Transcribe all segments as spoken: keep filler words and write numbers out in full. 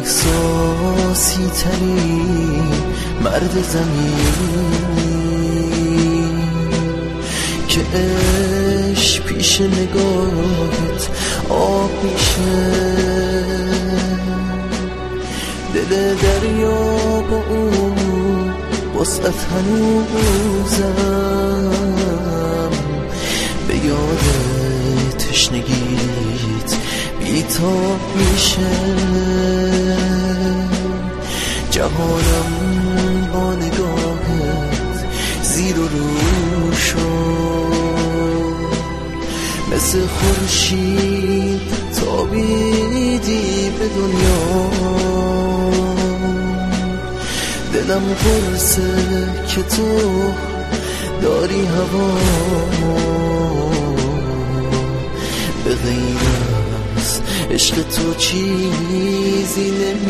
احساسی تری مرد زمین که عشق پیش نگاهت آب میشه، دل دریا با اون وسعت هنوزم به یاد تشنگیت بیتاب میشه. جهانم با نگاهت زیر و رو شد، مثل خورشید تابیدی به دنیا. دلم پرسه که تو داری هوا به غیر از عشق تو چیزی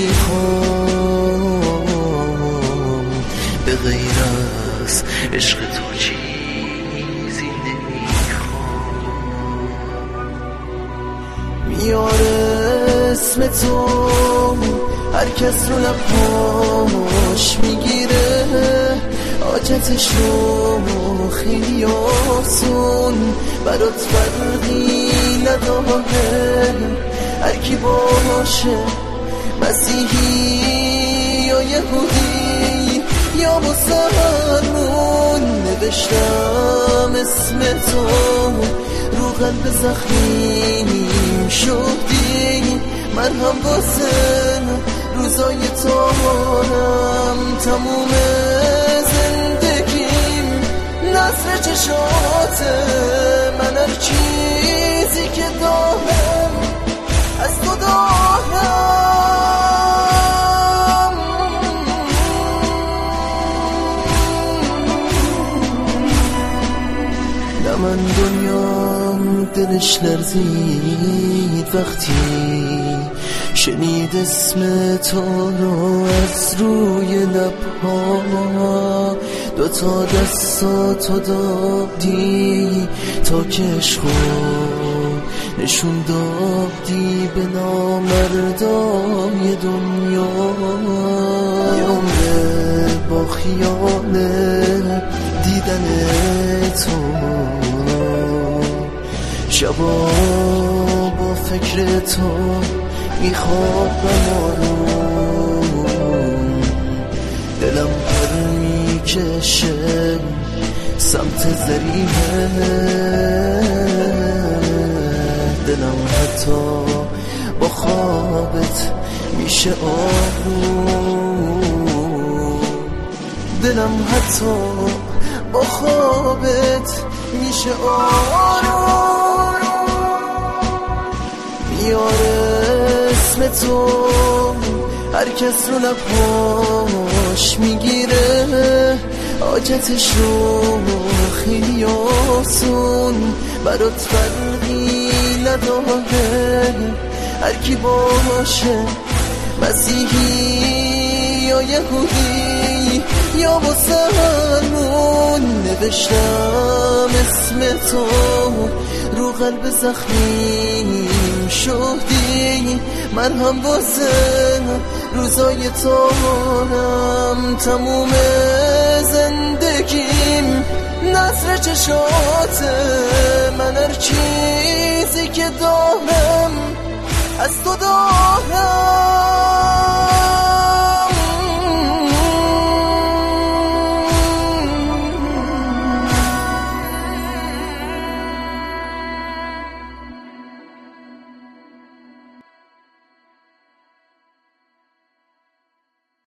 نمیخوام، به غیر از عشق تو چیزی نمیخوام. میاره اسم تو هر کس رو لبهاش میگیره، حاجتش رو خیلی آسون برات فرقی نداره. هر کی باشه مسیحی یا یهودی یا مسلمون، نوشتم اسم تو رو قلب زخمیم شدی. من هم واسه روزای تارم تموم زندگیم نصر چشاته. من هر چیزی که دارم از تو دارم. نه من دنیام دلش لرزید وقتی شنید اسم تو رو از روی لبها. دوتا دستاتو دادی تا که عشقو نشون دادی به نامردای دنیا. یه عمره با خیال دیدن تو، شبا با فکر تو میخوابم آروم. دلم پر میکشه سمت زریمه، دلم حتی با خوابت میشه آروم. دلم حتی با خوابت میشه آروم. میاره اسم تو هر کس رو لبهاش میگیره، حاجتش رو خیلی آسون برات فرقی نداره. هر کی باشه مسیحی یا یهودی یا مسلمون، نوشتم اسم تو رو قلب زخمیم شدی. من هم واسه روزای تارم تموم زندگیم نصر چشاته. من هر چیزی که دارم از تو دارم.